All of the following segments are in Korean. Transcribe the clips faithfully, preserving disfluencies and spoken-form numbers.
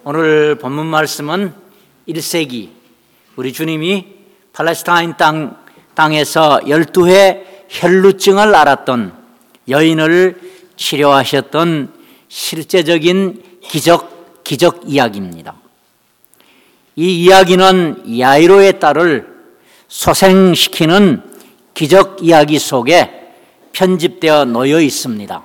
오늘 본문 말씀은 일 세기 우리 주님이 팔레스타인 땅, 땅에서 열두 해 혈루증을 앓았던 여인을 치료하셨던 실제적인 기적, 기적 이야기입니다. 이 이야기는 야이로의 딸을 소생시키는 기적 이야기 속에 편집되어 놓여 있습니다.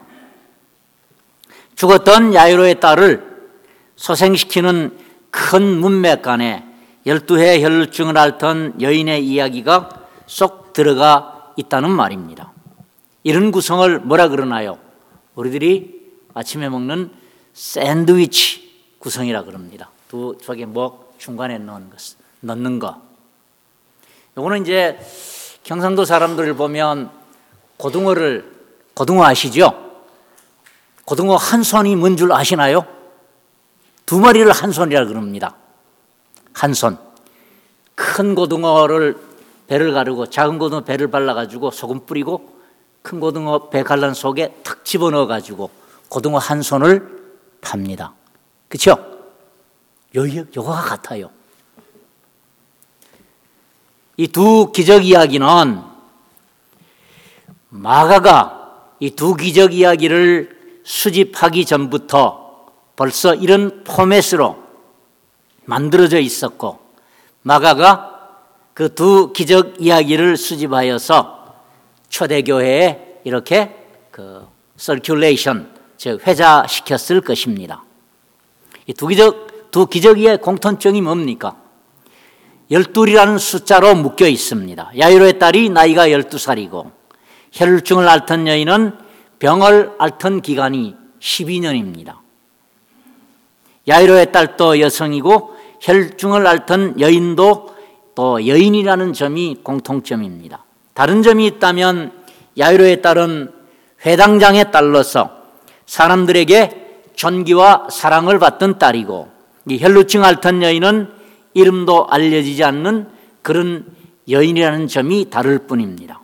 죽었던 야이로의 딸을 소생시키는 큰 문맥간에 열두 해 혈루증을 앓던 여인의 이야기가 쏙 들어가 있다는 말입니다. 이런 구성을 뭐라 그러나요? 우리들이 아침에 먹는 샌드위치 구성이라 그럽니다. 두 쪽에 뭐 중간에 넣는 것, 넣는 거. 요거는 이제 경상도 사람들을 보면 고등어를, 고등어 아시죠? 고등어 한 손이 뭔 줄 아시나요? 두 마리를 한 손이라 그럽니다. 한 손. 큰 고등어를 배를 가르고 작은 고등어 배를 발라가지고 소금 뿌리고 큰 고등어 배 갈란 속에 탁 집어넣어 가지고 고등어 한 손을 팝니다. 그렇죠? 요, 요거가 같아요. 이 두 기적 이야기는 마가가 이 두 기적 이야기를 수집하기 전부터 벌써 이런 포맷으로 만들어져 있었고, 마가가 그 두 기적 이야기를 수집하여서 초대교회에 이렇게 그 서큘레이션, 즉 회자시켰을 것입니다. 이 두 기적, 두 기적의 공통점이 뭡니까? 열둘이라는 숫자로 묶여 있습니다. 야이로의 딸이 나이가 열두 살이고 혈루증을 앓던 여인은 병을 앓던 기간이 십이 년입니다. 야이로의 딸도 여성이고 혈루증을 앓던 여인도 또 여인이라는 점이 공통점입니다. 다른 점이 있다면 야이로의 딸은 회당장의 딸로서 사람들에게 존귀와 사랑을 받던 딸이고, 이 혈루증 앓던 여인은 이름도 알려지지 않는 그런 여인이라는 점이 다를 뿐입니다.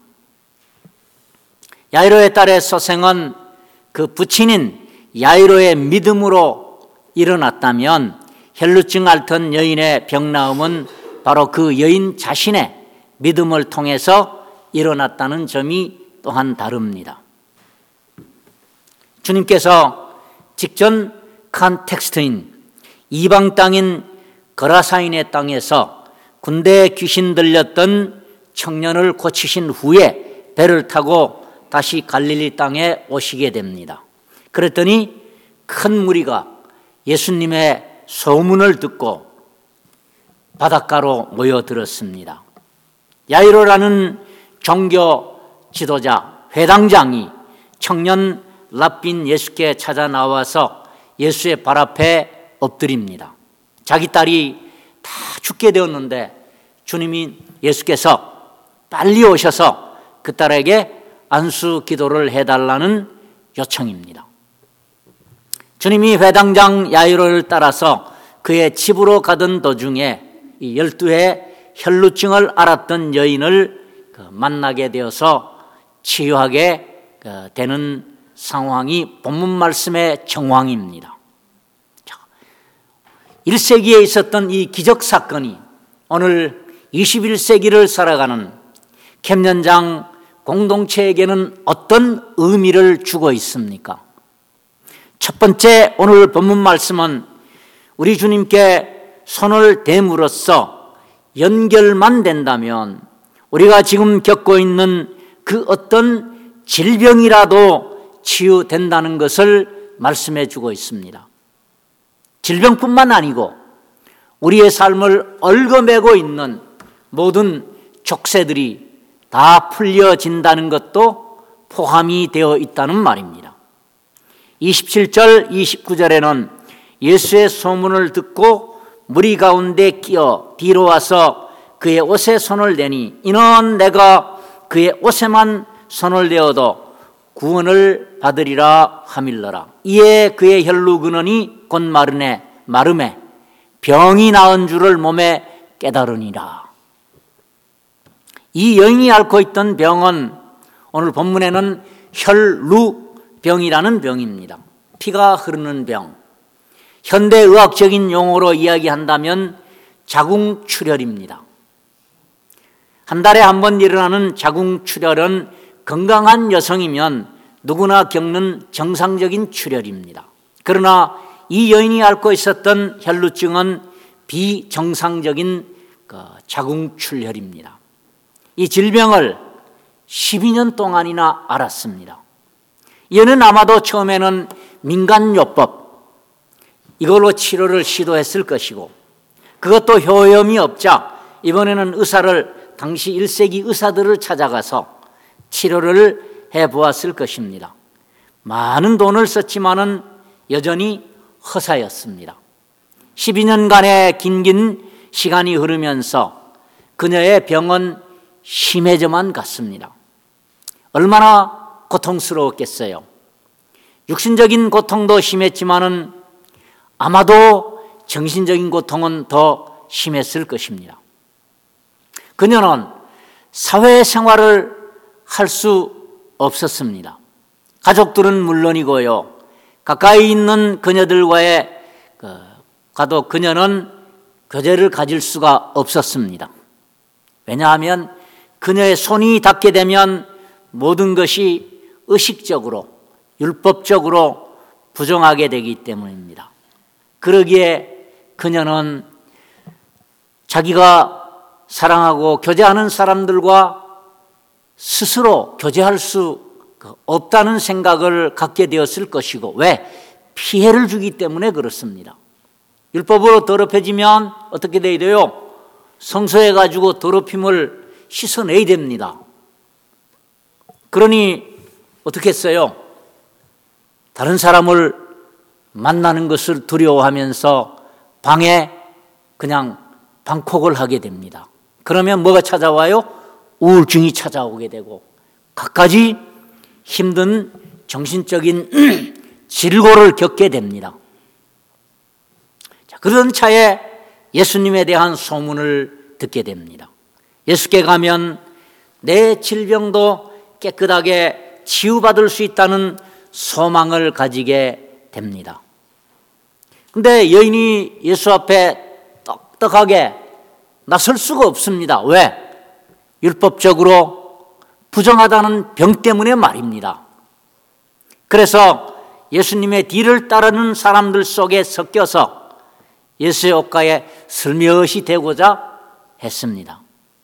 야이로의 딸의 소생은 그 부친인 야이로의 믿음으로 일어났다면 혈루증 앓던 여인의 병나음은 바로 그 여인 자신의 믿음을 통해서 일어났다는 점이 또한 다릅니다. 주님께서 직전 컨텍스트인 이방 땅인 거라사인의 땅에서 군대에 귀신 들렸던 청년을 고치신 후에 배를 타고 다시 갈릴리 땅에 오시게 됩니다. 그랬더니 큰 무리가 예수님의 소문을 듣고 바닷가로 모여들었습니다. 야이로라는 종교 지도자, 회당장이 청년 랍빈 예수께 찾아 나와서 예수의 발 앞에 엎드립니다. 자기 딸이 다 죽게 되었는데 주님이 예수께서 빨리 오셔서 그 딸에게 안수 기도를 해달라는 요청입니다. 주님이 회당장 야이로를 따라서 그의 집으로 가던 도중에 이 열두 해 혈루증을 앓았던 여인을 만나게 되어서 치유하게 되는 상황이 본문 말씀의 정황입니다. 일 세기에 있었던 이 기적 사건이 오늘 이십일 세기를 살아가는 캠년장 공동체에게는 어떤 의미를 주고 있습니까? 첫 번째, 오늘 본문 말씀은 우리 주님께 손을 대므로써 연결만 된다면 우리가 지금 겪고 있는 그 어떤 질병이라도 치유된다는 것을 말씀해 주고 있습니다. 질병뿐만 아니고 우리의 삶을 얽어매고 있는 모든 족쇄들이 다 풀려진다는 것도 포함이 되어 있다는 말입니다. 이십칠 절, 이십구 절에는 예수의 소문을 듣고 무리 가운데 끼어 뒤로 와서 그의 옷에 손을 대니 이는 내가 그의 옷에만 손을 대어도 구원을 받으리라 하밀러라. 이에 그의 혈루 근원이 곧 마르네 마름에 병이 나은 줄을 몸에 깨달으니라. 이 여인이 앓고 있던 병은 오늘 본문에는 혈루병이라는 병입니다. 피가 흐르는 병. 현대의학적인 용어로 이야기한다면 자궁출혈입니다. 한 달에 한 번 일어나는 자궁출혈은 건강한 여성이면 누구나 겪는 정상적인 출혈입니다. 그러나 이 여인이 앓고 있었던 혈루증은 비정상적인 자궁출혈입니다. 이 질병을 십이 년 동안이나 앓았습니다. 이는 아마도 처음에는 민간요법, 이걸로 치료를 시도했을 것이고, 그것도 효험이 없자 이번에는 의사를, 당시 일 세기 의사들을 찾아가서 치료를 해보았을 것입니다. 많은 돈을 썼지만은 여전히 허사였습니다. 십이 년간의 긴긴 시간이 흐르면서 그녀의 병은 심해져만 갔습니다. 얼마나 고통스러웠겠어요. 육신적인 고통도 심했지만은 아마도 정신적인 고통은 더 심했을 것입니다. 그녀는 사회생활을 할 수 없었습니다. 가족들은 물론이고요, 가까이 있는 그녀들과의 가도 그녀는 교제를 가질 수가 없었습니다. 왜냐하면 그녀의 손이 닿게 되면 모든 것이 의식적으로, 율법적으로 부정하게 되기 때문입니다. 그러기에 그녀는 자기가 사랑하고 교제하는 사람들과 스스로 교제할 수 없다는 생각을 갖게 되었을 것이고, 왜? 피해를 주기 때문에 그렇습니다. 율법으로 더럽혀지면 어떻게 돼야 돼요? 성소해가지고 더럽힘을 씻어내야 됩니다. 그러니 어떻게 했어요? 다른 사람을 만나는 것을 두려워하면서 방에 그냥 방콕을 하게 됩니다. 그러면 뭐가 찾아와요? 우울증이 찾아오게 되고 갖가지 힘든 정신적인 질고를 겪게 됩니다. 자, 그런 차에 예수님에 대한 소문을 듣게 됩니다. 예수께 가면 내 질병도 깨끗하게 치유받을 수 있다는 소망을 가지게 됩니다. 그런데 여인이 예수 앞에 떡떡하게 나설 수가 없습니다. 왜? 율법적으로 부정하다는 병 때문에 말입니다. 그래서 예수님의 뒤를 따르는 사람들 속에 섞여서 예수의 옷가에 슬며시 대고자 했습니다.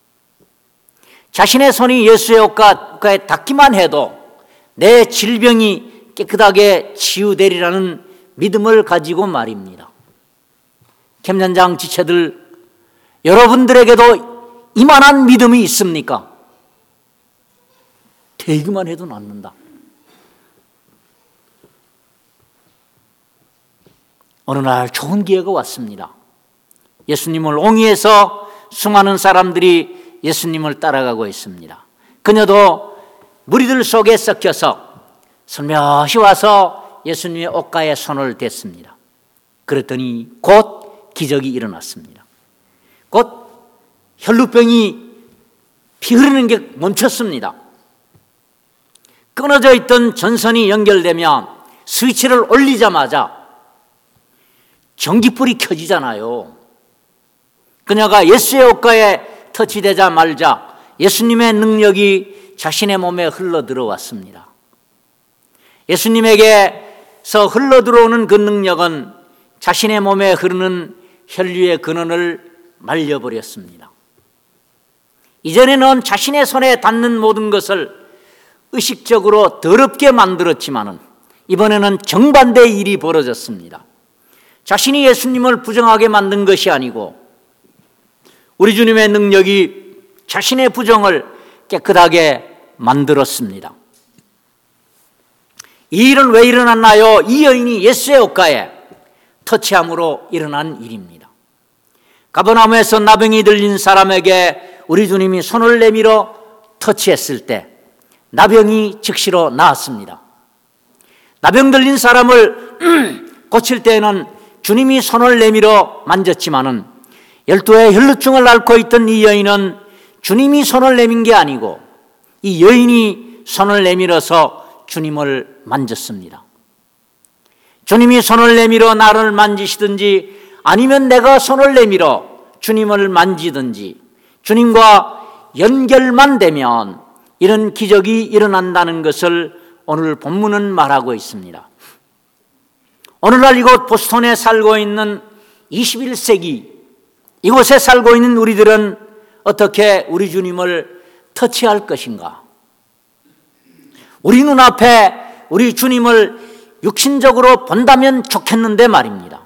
자신의 손이 예수의 옷가에 닿기만 해도 내 질병이 깨끗하게 치유되리라는 믿음을 가지고 말입니다. 캠년장 지체들, 여러분들에게도 이만한 믿음이 있습니까? 대기만 해도 낫는다. 어느 날 좋은 기회가 왔습니다. 예수님을 옹이해서 수많은 사람들이 예수님을 따라가고 있습니다. 그녀도 무리들 속에 섞여서 슬며시 와서 예수님의 옷가에 손을 댔습니다. 그랬더니 곧 기적이 일어났습니다. 곧 혈루병이 피 흐르는 게 멈췄습니다. 끊어져 있던 전선이 연결되면 스위치를 올리자마자 전기불이 켜지잖아요. 그녀가 예수의 옷가에 터치되자 말자 예수님의 능력이 자신의 몸에 흘러 들어왔습니다. 예수님에게서 흘러 들어오는 그 능력은 자신의 몸에 흐르는 혈류의 근원을 말려버렸습니다. 이전에는 자신의 손에 닿는 모든 것을 의식적으로 더럽게 만들었지만은 이번에는 정반대의 일이 벌어졌습니다. 자신이 예수님을 부정하게 만든 것이 아니고 우리 주님의 능력이 자신의 부정을 깨끗하게 만들었습니다. 이 일은 왜 일어났나요? 이 여인이 예수의 옷가에 터치함으로 일어난 일입니다. 가버나움에서 나병이 들린 사람에게 우리 주님이 손을 내밀어 터치했을 때 나병이 즉시로 나았습니다. 나병 들린 사람을 고칠 때에는 주님이 손을 내밀어 만졌지만은 열두 해 혈루증을 앓고 있던 이 여인은 주님이 손을 내민 게 아니고 이 여인이 손을 내밀어서 주님을 만졌습니다. 주님이 손을 내밀어 나를 만지시든지 아니면 내가 손을 내밀어 주님을 만지든지 주님과 연결만 되면 이런 기적이 일어난다는 것을 오늘 본문은 말하고 있습니다. 오늘날 이곳 보스턴에 살고 있는 이십일 세기 이곳에 살고 있는 우리들은 어떻게 우리 주님을 터치할 것인가? 우리 눈앞에 우리 주님을 육신적으로 본다면 좋겠는데 말입니다.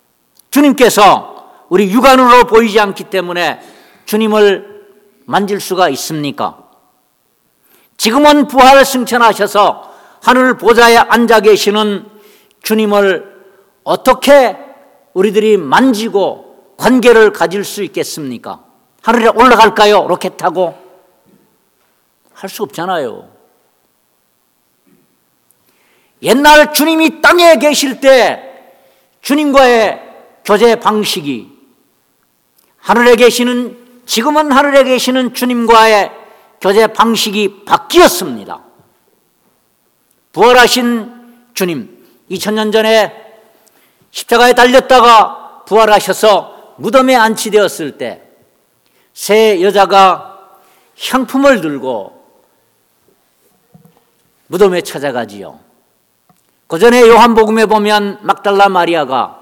주님께서 우리 육안으로 보이지 않기 때문에 주님을 만질 수가 있습니까? 지금은 부활 승천하셔서 하늘 보좌에 앉아 계시는 주님을 어떻게 우리들이 만지고 관계를 가질 수 있겠습니까? 하늘에 올라갈까요? 로켓 타고? 할 수 없잖아요. 옛날 주님이 땅에 계실 때 주님과의 교제 방식이 하늘에 계시는 지금은 하늘에 계시는 주님과의 교제 방식이 바뀌었습니다. 부활하신 주님, 이천 년 전에 십자가에 달렸다가 부활하셔서 무덤에 안치되었을 때 세 여자가 향품을 들고 무덤에 찾아가지요. 그 전에 요한복음에 보면 막달라 마리아가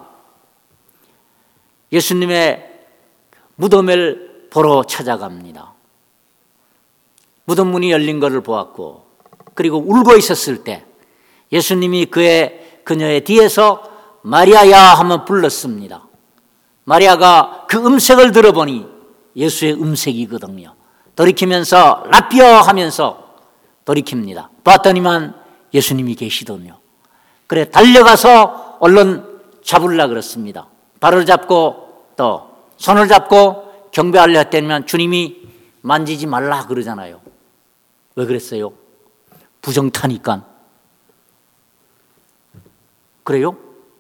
예수님의 무덤을 보러 찾아갑니다. 무덤 문이 열린 것을 보았고, 그리고 울고 있었을 때 예수님이 그의 그녀의 뒤에서 마리아야 하며 불렀습니다. 마리아가 그 음색을 들어보니 예수의 음색이거든요. 돌이키면서 라비어 하면서 돌이킵니다. 봤더니만 예수님이 계시더군요. 그래 달려가서 얼른 잡으려 그랬습니다. 발을 잡고 또 손을 잡고 경배하려 했더니만 주님이 만지지 말라 그러잖아요. 왜 그랬어요? 부정타니까. 그래요?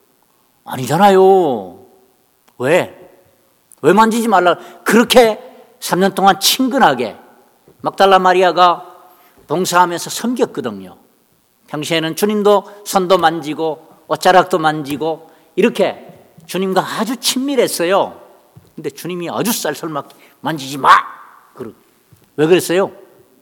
아니잖아요. 왜? 왜 만지지 말라? 그렇게 삼 년 동안 친근하게 막달라 마리아가 봉사하면서 섬겼거든요. 평소에는 주님도 손도 만지고 옷자락도 만지고 이렇게 주님과 아주 친밀했어요. 근데 주님이 아주 쌀쌀맞게 만지지 마! 왜 그랬어요?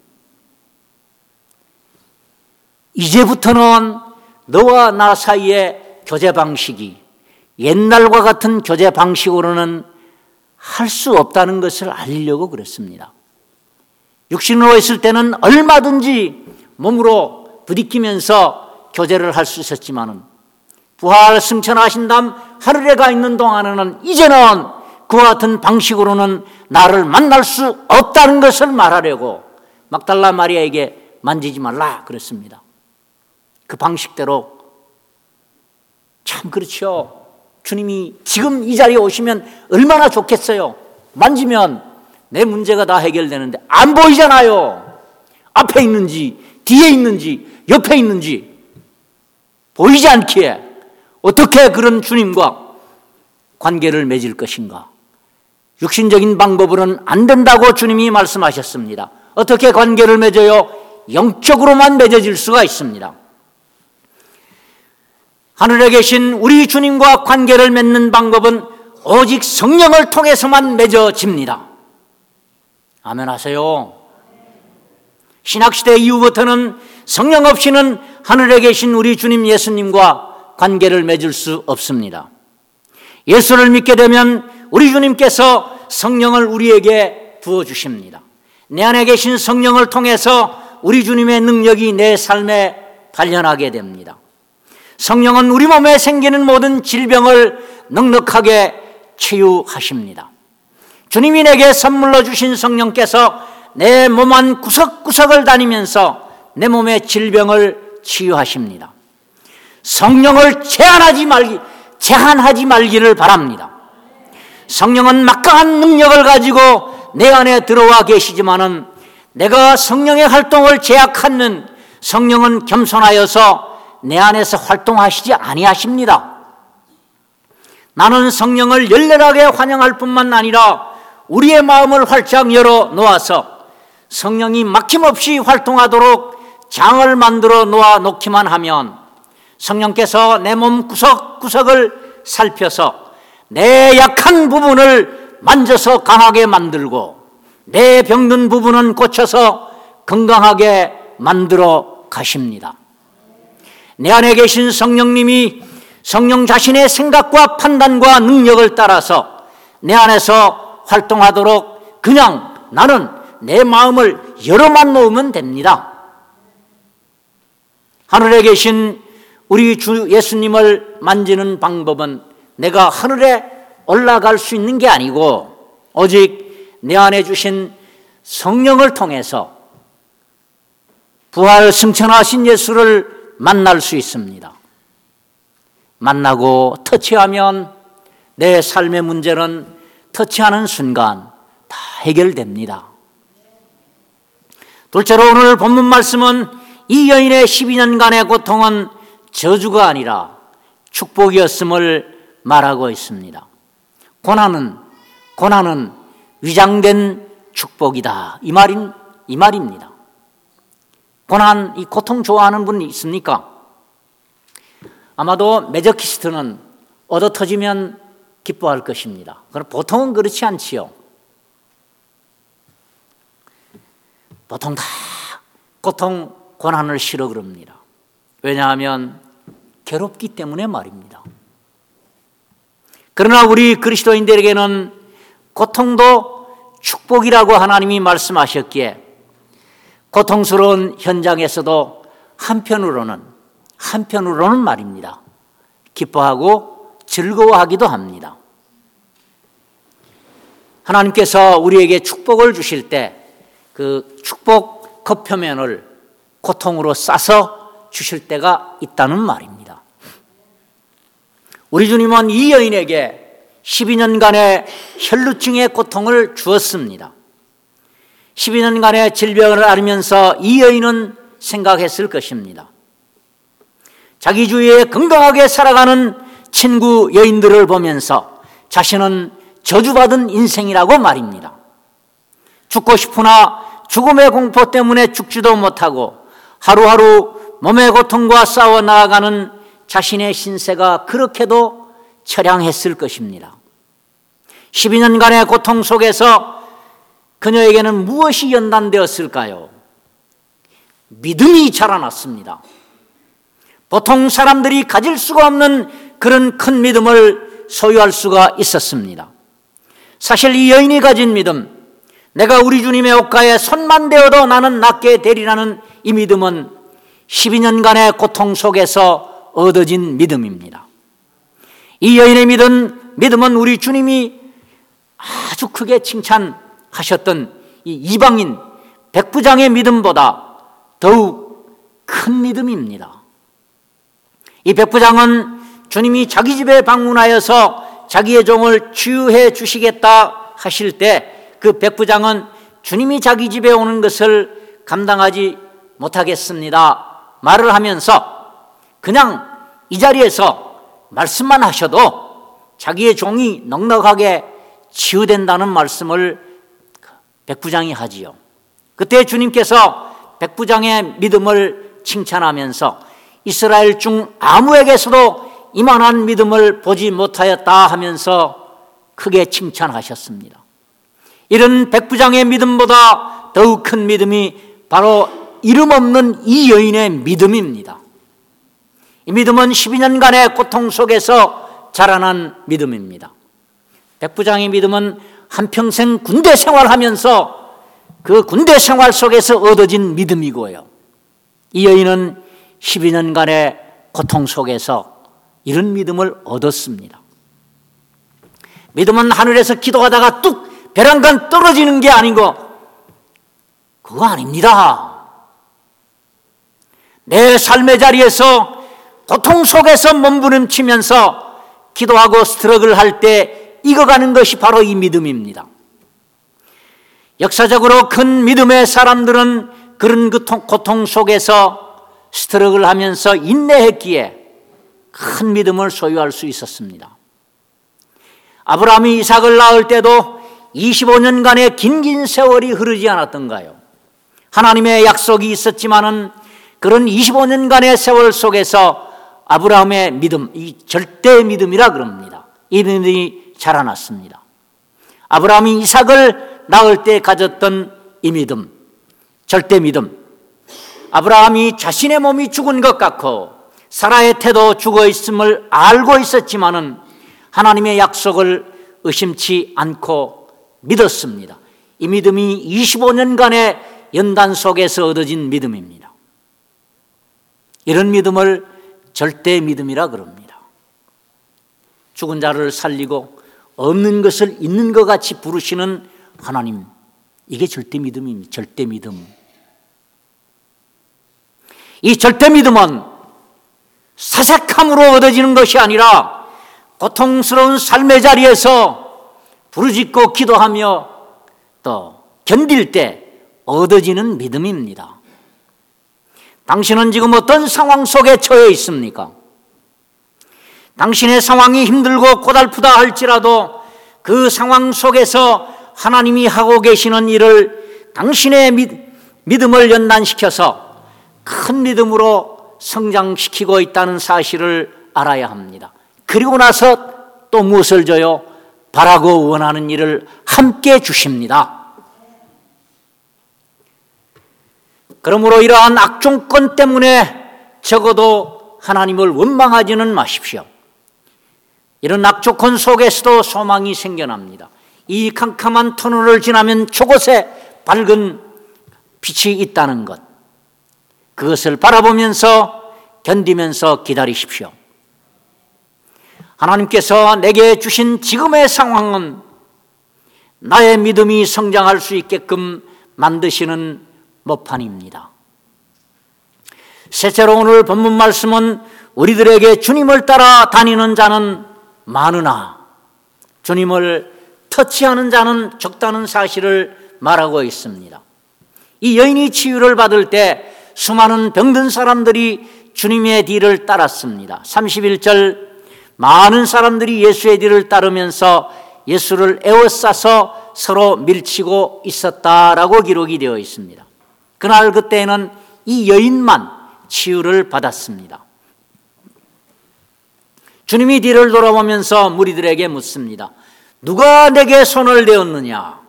이제부터는 너와 나 사이의 교제 방식이 옛날과 같은 교제 방식으로는 할 수 없다는 것을 알리려고 그랬습니다. 육신으로 있을 때는 얼마든지 몸으로 부딪히면서 교제를 할 수 있었지만은 부활 승천하신 다음 하늘에 가 있는 동안에는 이제는 그와 같은 방식으로는 나를 만날 수 없다는 것을 말하려고 막달라 마리아에게 만지지 말라 그랬습니다. 그 방식대로 참 그렇죠. 주님이 지금 이 자리에 오시면 얼마나 좋겠어요. 만지면 내 문제가 다 해결되는데 안 보이잖아요. 앞에 있는지 뒤에 있는지 옆에 있는지 보이지 않기에 어떻게 그런 주님과 관계를 맺을 것인가? 육신적인 방법으로는 안 된다고 주님이 말씀하셨습니다. 어떻게 관계를 맺어요? 영적으로만 맺어질 수가 있습니다. 하늘에 계신 우리 주님과 관계를 맺는 방법은 오직 성령을 통해서만 맺어집니다. 아멘 하세요. 신학시대 이후부터는 성령 없이는 하늘에 계신 우리 주님 예수님과 관계를 맺을 수 없습니다. 예수를 믿게 되면 우리 주님께서 성령을 우리에게 부어주십니다. 내 안에 계신 성령을 통해서 우리 주님의 능력이 내 삶에 발현하게 됩니다. 성령은 우리 몸에 생기는 모든 질병을 넉넉하게 치유하십니다. 주님이 내게 선물로 주신 성령께서 내 몸 안 구석구석을 다니면서 내 몸의 질병을 치유하십니다. 성령을 제한하지 말기, 제한하지 말기를 바랍니다. 성령은 막강한 능력을 가지고 내 안에 들어와 계시지만은 내가 성령의 활동을 제약하는 성령은 겸손하여서 내 안에서 활동하시지 아니하십니다. 나는 성령을 열렬하게 환영할 뿐만 아니라 우리의 마음을 활짝 열어 놓아서 성령이 막힘없이 활동하도록 장을 만들어 놓아 놓기만 하면 성령께서 내 몸 구석구석을 살펴서 내 약한 부분을 만져서 강하게 만들고 내 병든 부분은 고쳐서 건강하게 만들어 가십니다. 내 안에 계신 성령님이 성령 자신의 생각과 판단과 능력을 따라서 내 안에서 활동하도록 그냥 나는 내 마음을 열어만 놓으면 됩니다. 하늘에 계신 우리 주 예수님을 만지는 방법은 내가 하늘에 올라갈 수 있는 게 아니고 오직 내 안에 주신 성령을 통해서 부활 승천하신 예수를 만날 수 있습니다. 만나고 터치하면 내 삶의 문제는 터치하는 순간 다 해결됩니다. 둘째로 오늘 본문 말씀은 이 여인의 십이 년간의 고통은 저주가 아니라 축복이었음을 말하고 있습니다. 고난은 고난은 위장된 축복이다. 이 말인 이 말입니다. 고난, 이 고통 좋아하는 분 있습니까? 아마도 메저키스트는 얻어 터지면 기뻐할 것입니다. 그러나 보통은 그렇지 않지요. 보통 다 고통, 고난을 싫어 그럽니다. 왜냐하면 괴롭기 때문에 말입니다. 그러나 우리 그리스도인들에게는 고통도 축복이라고 하나님이 말씀하셨기에 고통스러운 현장에서도 한편으로는 한편으로는 말입니다. 기뻐하고 즐거워하기도 합니다. 하나님께서 우리에게 축복을 주실 때 그 축복 겉표면을 고통으로 싸서 주실 때가 있다는 말입니다. 우리 주님은 이 여인에게 십이 년간의 혈루증의 고통을 주었습니다. 십이 년간의 질병을 앓으면서 이 여인은 생각했을 것입니다. 자기 주위에 건강하게 살아가는 친구 여인들을 보면서 자신은 저주받은 인생이라고 말입니다. 죽고 싶으나 죽음의 공포 때문에 죽지도 못하고 하루하루 몸의 고통과 싸워 나아가는 자신의 신세가 그렇게도 처량했을 것입니다. 십이 년간의 고통 속에서 그녀에게는 무엇이 연단되었을까요? 믿음이 자라났습니다. 보통 사람들이 가질 수가 없는 그런 큰 믿음을 소유할 수가 있었습니다. 사실 이 여인이 가진 믿음, 내가 우리 주님의 옷가에 손만 대어도 나는 낫게 되리라는 이 믿음은 십이 년간의 고통 속에서 얻어진 믿음입니다. 이 여인의 믿음, 믿음은 우리 주님이 아주 크게 칭찬하셨던 이 이방인 백부장의 믿음보다 더욱 큰 믿음입니다. 이 백부장은 주님이 자기 집에 방문하여서 자기의 종을 치유해 주시겠다 하실 때 그 백부장은 주님이 자기 집에 오는 것을 감당하지 못하겠습니다 말을 하면서 그냥 이 자리에서 말씀만 하셔도 자기의 종이 넉넉하게 치유된다는 말씀을 백부장이 하지요. 그때 주님께서 백부장의 믿음을 칭찬하면서 이스라엘 중 아무에게서도 이만한 믿음을 보지 못하였다 하면서 크게 칭찬하셨습니다. 이런 백부장의 믿음보다 더욱 큰 믿음이 바로 이름 없는 이 여인의 믿음입니다. 이 믿음은 십이 년간의 고통 속에서 자라난 믿음입니다. 백부장의 믿음은 한평생 군대 생활하면서 그 군대 생활 속에서 얻어진 믿음이고요. 이 여인은 십이 년간의 고통 속에서 이런 믿음을 얻었습니다. 믿음은 하늘에서 기도하다가 뚝 벼랑간 떨어지는 게 아니고 그거 아닙니다. 내 삶의 자리에서 고통 속에서 몸부림치면서 기도하고 스트럭을 할 때 익어가는 것이 바로 이 믿음입니다. 역사적으로 큰 믿음의 사람들은 그런 고통 속에서 스트럭을 하면서 인내했기에 큰 믿음을 소유할 수 있었습니다. 아브라함이 이삭을 낳을 때도 이십오 년간의 긴긴 세월이 흐르지 않았던가요? 하나님의 약속이 있었지만은 그런 이십오 년간의 세월 속에서 아브라함의 믿음, 이 절대 믿음이라 그럽니다. 이 믿음이 자라났습니다. 아브라함이 이삭을 낳을 때 가졌던 이 믿음, 절대 믿음. 아브라함이 자신의 몸이 죽은 것 같고 사라의 태도 죽어 있음을 알고 있었지만은 하나님의 약속을 의심치 않고 믿었습니다. 이 믿음이 이십오 년간의 연단 속에서 얻어진 믿음입니다. 이런 믿음을 절대 믿음이라 그럽니다. 죽은 자를 살리고 없는 것을 있는 것 같이 부르시는 하나님, 이게 절대 믿음입니다. 절대 믿음. 이 절대 믿음은 사색함으로 얻어지는 것이 아니라 고통스러운 삶의 자리에서 부르짖고 기도하며 또 견딜 때 얻어지는 믿음입니다. 당신은 지금 어떤 상황 속에 처해 있습니까? 당신의 상황이 힘들고 고달프다 할지라도 그 상황 속에서 하나님이 하고 계시는 일을 당신의 믿음을 연단시켜서 큰 믿음으로 성장시키고 있다는 사실을 알아야 합니다. 그리고 나서 또 무엇을 줘요? 바라고 원하는 일을 함께 주십니다. 그러므로 이러한 악종권 때문에 적어도 하나님을 원망하지는 마십시오. 이런 악조건 속에서도 소망이 생겨납니다. 이 캄캄한 터널을 지나면 저곳에 밝은 빛이 있다는 것, 그것을 바라보면서 견디면서 기다리십시오. 하나님께서 내게 주신 지금의 상황은 나의 믿음이 성장할 수 있게끔 만드시는 모판입니다. 셋째로 오늘 본문 말씀은 우리들에게 주님을 따라 다니는 자는 많으나 주님을 터치하는 자는 적다는 사실을 말하고 있습니다. 이 여인이 치유를 받을 때 수많은 병든 사람들이 주님의 뒤를 따랐습니다. 삼십일 절, 많은 사람들이 예수의 뒤를 따르면서 예수를 에워싸서 서로 밀치고 있었다라고 기록이 되어 있습니다. 그날 그때는 이 여인만 치유를 받았습니다. 주님이 뒤를 돌아보면서 무리들에게 묻습니다. 누가 내게 손을 대었느냐?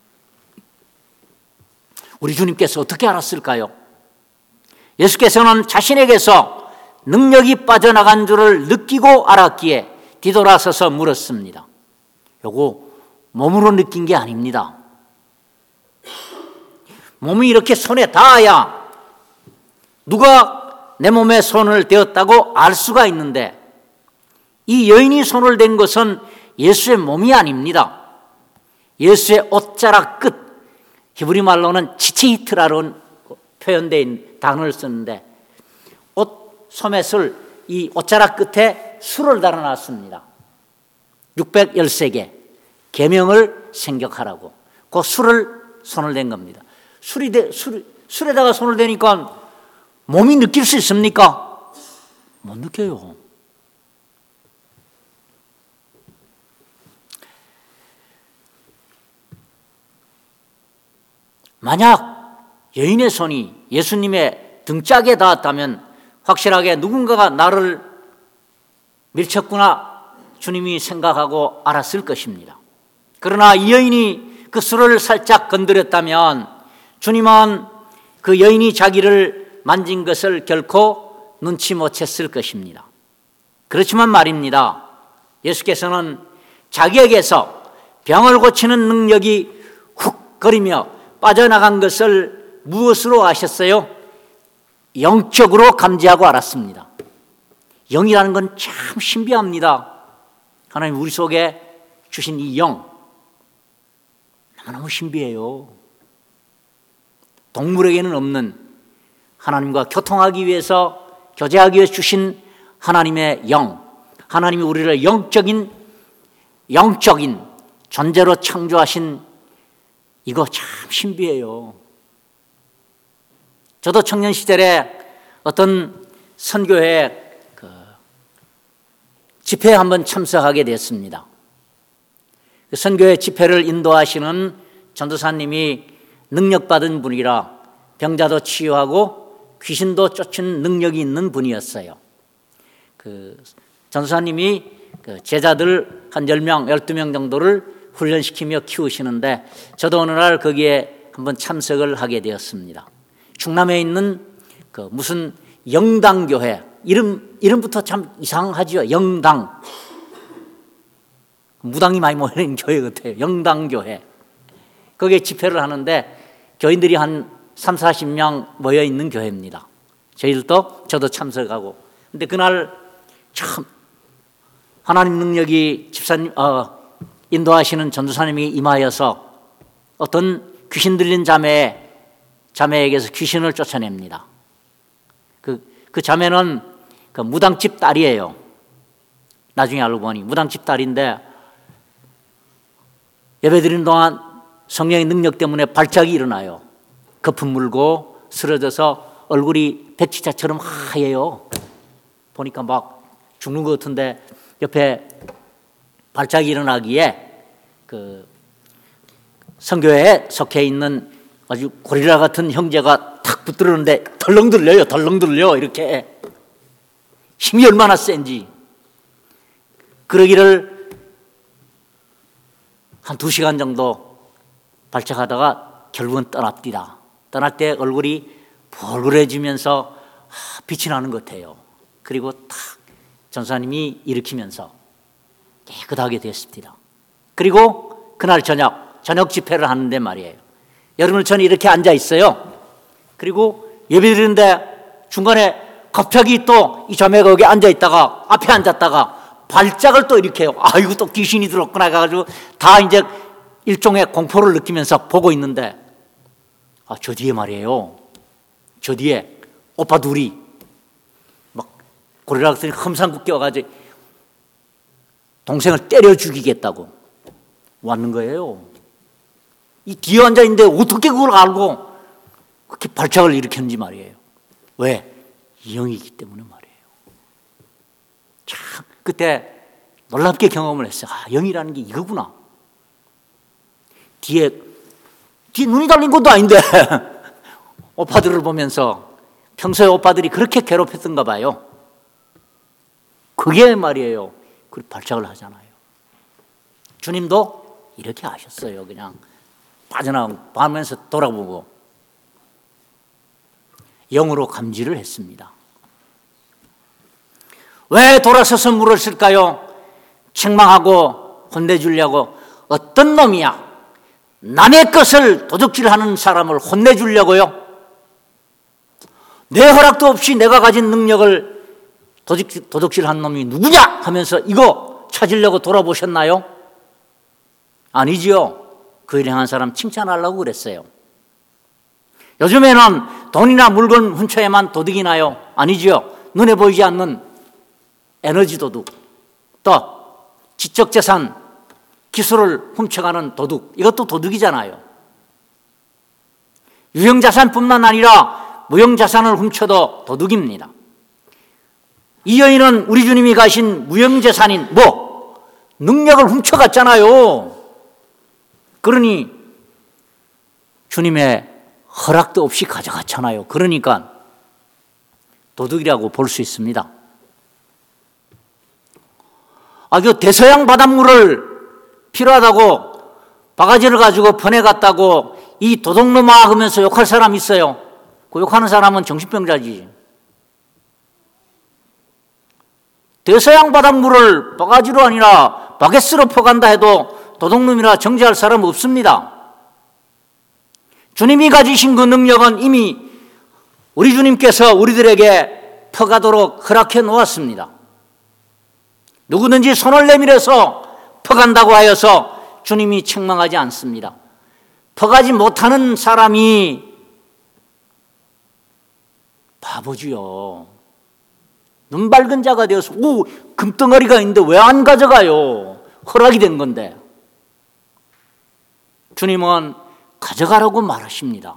우리 주님께서 어떻게 알았을까요? 예수께서는 자신에게서 능력이 빠져나간 줄을 느끼고 알았기에 뒤돌아서서 물었습니다. 요거 몸으로 느낀 게 아닙니다. 몸이 이렇게 손에 닿아야 누가 내 몸에 손을 대었다고 알 수가 있는데 이 여인이 손을 댄 것은 예수의 몸이 아닙니다. 예수의 옷자락 끝, 히브리 말로는 치치히트라는 표현된 단어를 썼는데 옷 소맷을 이 옷자락 끝에 술을 달아놨습니다. 육백십삼 개 계명을 생각하라고 그 술을 손을 댄 겁니다. 술이 대, 술, 술에다가 손을 대니까 몸이 느낄 수 있습니까? 못 느껴요. 만약 여인의 손이 예수님의 등짝에 닿았다면 확실하게 누군가가 나를 밀쳤구나 주님이 생각하고 알았을 것입니다. 그러나 이 여인이 그 술을 살짝 건드렸다면 주님은 그 여인이 자기를 만진 것을 결코 눈치 못 챘을 것입니다. 그렇지만 말입니다. 예수께서는 자기에게서 병을 고치는 능력이 훅 거리며 빠져나간 것을 무엇으로 아셨어요? 영적으로 감지하고 알았습니다. 영이라는 건 참 신비합니다. 하나님 우리 속에 주신 이 영 너무너무 신비해요. 동물에게는 없는 하나님과 교통하기 위해서 교제하기 위해서 주신 하나님의 영, 하나님이 우리를 영적인 영적인 존재로 창조하신 이거 참 신비해요. 저도 청년 시절에 어떤 선교회 그 집회에 한번 참석하게 됐습니다. 그 선교회 집회를 인도하시는 전도사님이 능력받은 분이라 병자도 치유하고 귀신도 쫓은 능력이 있는 분이었어요. 그 전도사님이 그 제자들 한 열 명, 열두 명 정도를 훈련시키며 키우시는데 저도 어느 날 거기에 한번 참석을 하게 되었습니다. 충남에 있는 그 무슨 영당교회, 이름, 이름부터 참 이상하죠. 영당. 무당이 많이 모이는 교회 같아요. 영당교회. 거기에 집회를 하는데 교인들이 한 삼사십 명 모여 있는 교회입니다. 저희들도 저도 참석하고. 근데 그날 참 하나님 능력이 집사님 어, 인도하시는 전도사님이 임하여서 어떤 귀신 들린 자매 자매에게서 귀신을 쫓아냅니다. 그, 그 자매는 그 무당집 딸이에요. 나중에 알고 보니 무당집 딸인데 예배드리는 동안 성령의 능력 때문에 발작이 일어나요. 거품 물고 쓰러져서 얼굴이 백지자처럼 하얘요. 보니까 막 죽는 것 같은데 옆에 발작이 일어나기에 그 선교회에 속해 있는 아주 고리라 같은 형제가 탁 붙들었는데 덜렁 들려요. 덜렁 들려. 이렇게 힘이 얼마나 센지. 그러기를 한 두 시간 정도 발작하다가 결국은 떠납디다. 떠날 때 얼굴이 벌그레지면서 빛이 나는 것 같아요. 그리고 탁 전사님이 일으키면서 깨끗하게 됐습니다. 그리고 그날 저녁 저녁 집회를 하는데 말이에요. 여러분 저는 이렇게 앉아 있어요. 그리고 예배드리는데 중간에 갑자기 또 이 자매가 여기 앉아 있다가 앞에 앉았다가 발작을 또 일으켜요. 아이고 또 귀신이 들었구나 해가지고 다 이제 일종의 공포를 느끼면서 보고 있는데 아, 저 뒤에 말이에요. 저 뒤에 오빠 둘이 막 고리라 같은 험상궂 끼워가지고 동생을 때려 죽이겠다고 왔는 거예요. 이 뒤에 앉아있는데 어떻게 그걸 알고 그렇게 발작을 일으켰는지 말이에요. 왜? 영이기 때문에 말이에요. 참 그때 놀랍게 경험을 했어요. 아, 영이라는 게 이거구나. 뒤에 뒤에 눈이 달린 것도 아닌데 오빠들을 보면서 평소에 오빠들이 그렇게 괴롭혔던가 봐요. 그게 말이에요. 그 발작을 하잖아요. 주님도 이렇게 하셨어요. 그냥 빠져나가면서 돌아보고 영으로 감지를 했습니다. 왜 돌아서서 물었을까요? 책망하고 혼내주려고. 어떤 놈이야? 남의 것을 도둑질하는 사람을 혼내주려고요? 내 허락도 없이 내가 가진 능력을 도둑질, 도둑질한 놈이 누구냐? 하면서 이거 찾으려고 돌아보셨나요? 아니지요. 그 일 행한 사람 칭찬하려고 그랬어요. 요즘에는 돈이나 물건 훔쳐야만 도둑이 나요? 아니지요. 눈에 보이지 않는 에너지 도둑, 또 지적재산, 기술을 훔쳐가는 도둑, 이것도 도둑이잖아요. 유형자산뿐만 아니라 무형자산을 훔쳐도 도둑입니다. 이 여인은 우리 주님이 가신 무형재산인 뭐? 능력을 훔쳐갔잖아요. 그러니 주님의 허락도 없이 가져갔잖아요. 그러니까 도둑이라고 볼 수 있습니다. 아, 그 대서양 바닷물을 필요하다고 바가지를 가지고 퍼내갔다고 이 도둑놈아 하면서 욕할 사람 있어요. 그 욕하는 사람은 정신병자지. 대서양 바닷물을 바가지로 아니라 바게스로 퍼간다 해도 도둑놈이라 정죄할 사람 없습니다. 주님이 가지신 그 능력은 이미 우리 주님께서 우리들에게 퍼가도록 허락해 놓았습니다. 누구든지 손을 내밀어서 퍼간다고 하여서 주님이 책망하지 않습니다. 퍼가지 못하는 사람이 바보지요. 눈 밝은 자가 되어서 오, 금덩어리가 있는데 왜 안 가져가요? 허락이 된 건데. 주님은 가져가라고 말하십니다.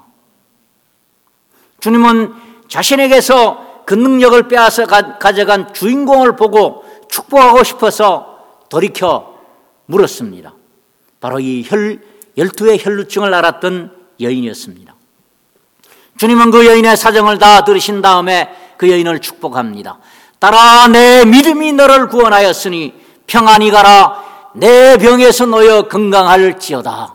주님은 자신에게서 그 능력을 빼앗아 가져간 주인공을 보고 축복하고 싶어서 돌이켜 물었습니다. 바로 이 혈, 열두의 혈루증을 앓았던 여인이었습니다. 주님은 그 여인의 사정을 다 들으신 다음에 그 여인을 축복합니다. 딸아, 내 믿음이 너를 구원하였으니 평안히 가라. 내 병에서 놓여 건강할지어다.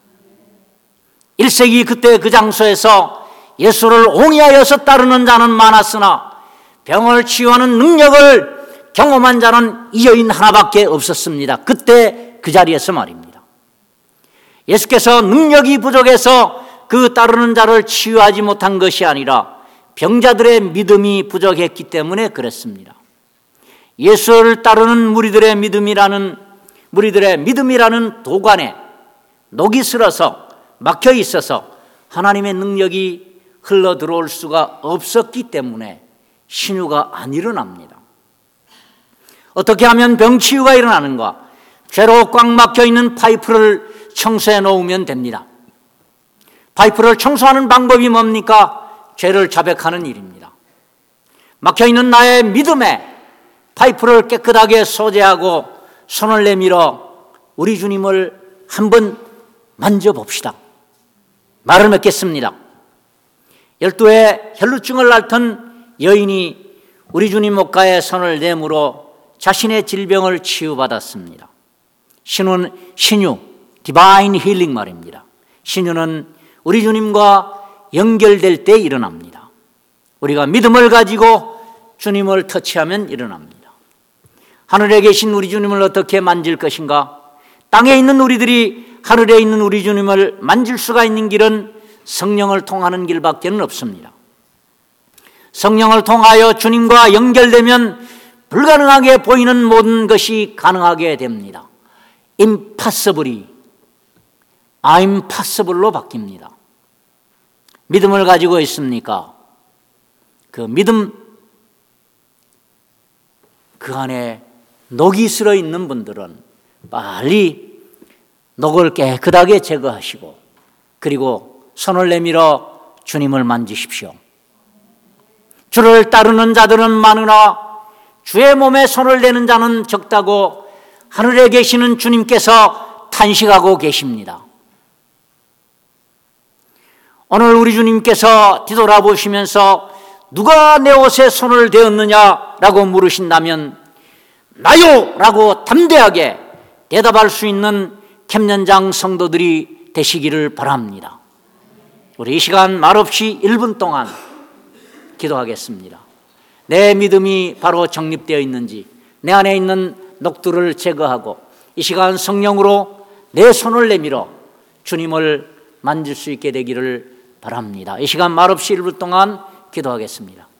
일 세기 그때 그 장소에서 예수를 옹이하여서 따르는 자는 많았으나 병을 치유하는 능력을 경험한 자는 이 여인 하나밖에 없었습니다. 그때 그 자리에서 말입니다. 예수께서 능력이 부족해서 그 따르는 자를 치유하지 못한 것이 아니라 병자들의 믿음이 부족했기 때문에 그랬습니다. 예수를 따르는 무리들의 믿음이라는 무리들의 믿음이라는 도관에 녹이 슬어서 막혀 있어서 하나님의 능력이 흘러 들어올 수가 없었기 때문에 신유가 안 일어납니다. 어떻게 하면 병치유가 일어나는가? 죄로 꽉 막혀 있는 파이프를 청소해 놓으면 됩니다. 파이프를 청소하는 방법이 뭡니까? 죄를 자백하는 일입니다. 막혀 있는 나의 믿음에 파이프를 깨끗하게 소재하고 손을 내밀어 우리 주님을 한번 만져봅시다. 말을 맺겠습니다. 열두의 혈루증을 앓던 여인이 우리 주님 목가에 손을 내밀어 자신의 질병을 치유받았습니다. 신유는 신유, 디바인 힐링 말입니다. 신유는 우리 주님과 연결될 때 일어납니다. 우리가 믿음을 가지고 주님을 터치하면 일어납니다. 하늘에 계신 우리 주님을 어떻게 만질 것인가? 땅에 있는 우리들이 하늘에 있는 우리 주님을 만질 수가 있는 길은 성령을 통하는 길밖에는 없습니다. 성령을 통하여 주님과 연결되면 불가능하게 보이는 모든 것이 가능하게 됩니다. impossible이 I'm possible로 바뀝니다. 믿음을 가지고 있습니까? 그 믿음, 그 안에 녹이 슬어 있는 분들은 빨리 녹을 깨끗하게 제거하시고 그리고 손을 내밀어 주님을 만지십시오. 주를 따르는 자들은 많으나 주의 몸에 손을 대는 자는 적다고 하늘에 계시는 주님께서 탄식하고 계십니다. 오늘 우리 주님께서 뒤돌아보시면서 누가 내 옷에 손을 대었느냐라고 물으신다면 나요! 라고 담대하게 대답할 수 있는 캠년장 성도들이 되시기를 바랍니다. 우리 이 시간 말없이 일 분 동안 기도하겠습니다. 내 믿음이 바로 정립되어 있는지 내 안에 있는 녹두를 제거하고 이 시간 성령으로 내 손을 내밀어 주님을 만질 수 있게 되기를 바랍니다. 이 시간 말없이 일 분 동안 기도하겠습니다.